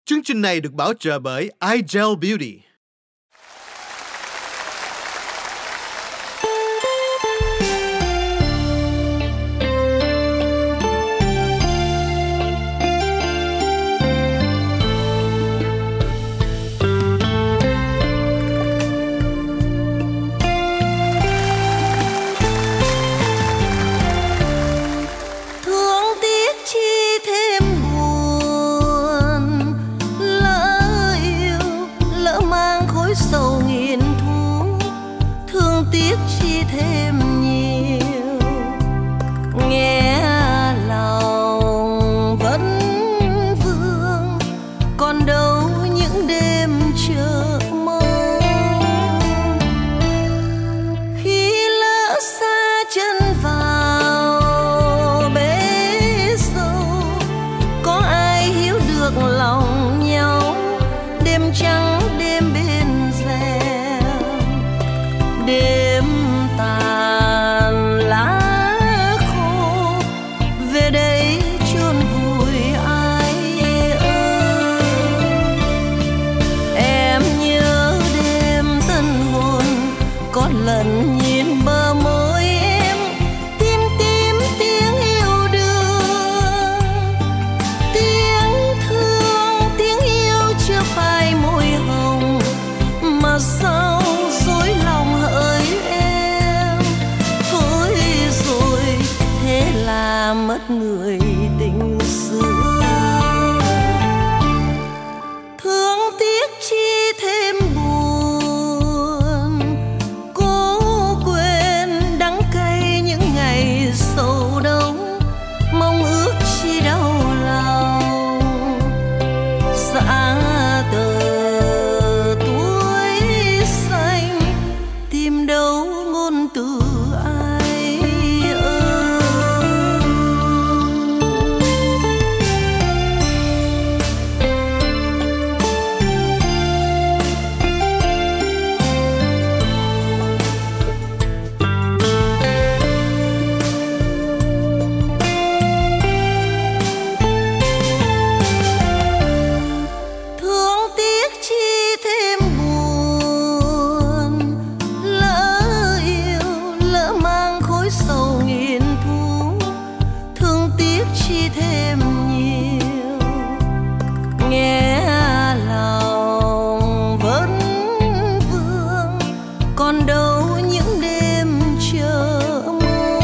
Chương trình này được bảo trợ bởi iGel Beauty. Sầu nghìn thu, thương tiếc chi thêm nhiều, nghe lòng vẫn vương, còn đâu những đêm chờ mong. Khi lỡ xa chân vào bể sâu, có ai hiểu được lòng nhau, đêm trắng đêm bên đêm tàn lá khô, về đây chôn vùi ai ơi. Em nhớ đêm tân hôn, có lần nhìn bờ môi em, tim tim tiếng yêu đương, tiếng thương tiếng yêu chưa phai môi hồng, mà sao dối lòng hỡi em. Thôi rồi thế là mất người tình xưa, thương tiếc chi thêm buồn, cố quên đắng cay những ngày sầu đông, mong ước chi đau lòng. Xã tờ tìm đâu ngôn từ ai ơi. Thương tiếc chi thêm sầu nghìn thu, thương tiếc chi thêm nhiều, nghe lòng vẫn vương, còn đâu những đêm chờ mong.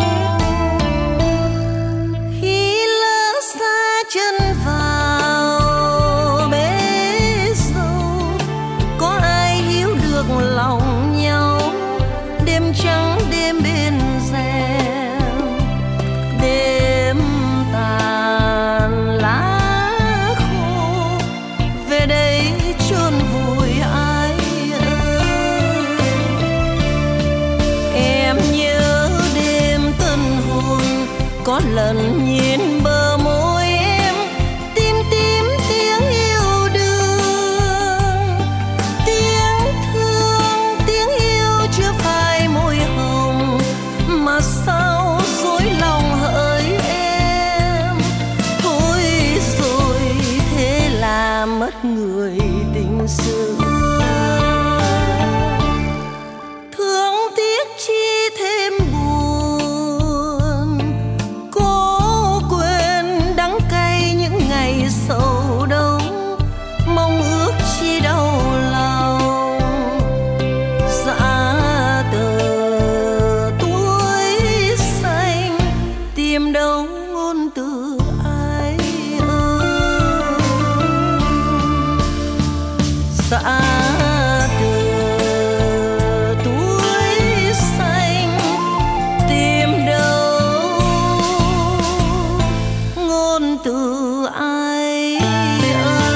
Khi lỡ xa chân vào bể sâu, có ai hiểu được lòng nhau, đêm trắng đêm bên đêm tàn lá khô, về đây chôn vùi ai ơi. Em nhớ đêm tân hôn, có lần nhìn bờ môi em, tim tim tiếng yêu đương, tiếng thương tiếng yêu chưa phai môi hồng, mà sao dối lòng hỡi em. Thôi rồi thế là mất người tình xưa, thương tiếc chi thêm buồn, cố quên đắng cay những ngày sầu đông, mong ước chi đau lòng. Dã tờ tìm đâu ngôn từ ai ơi. Xã từ tuổi xanh, tìm đâu ngôn từ ai ơi.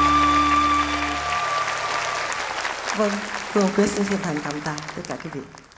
Vâng, Phương Quyết xin chân thành cảm tạ tất cả quý vị.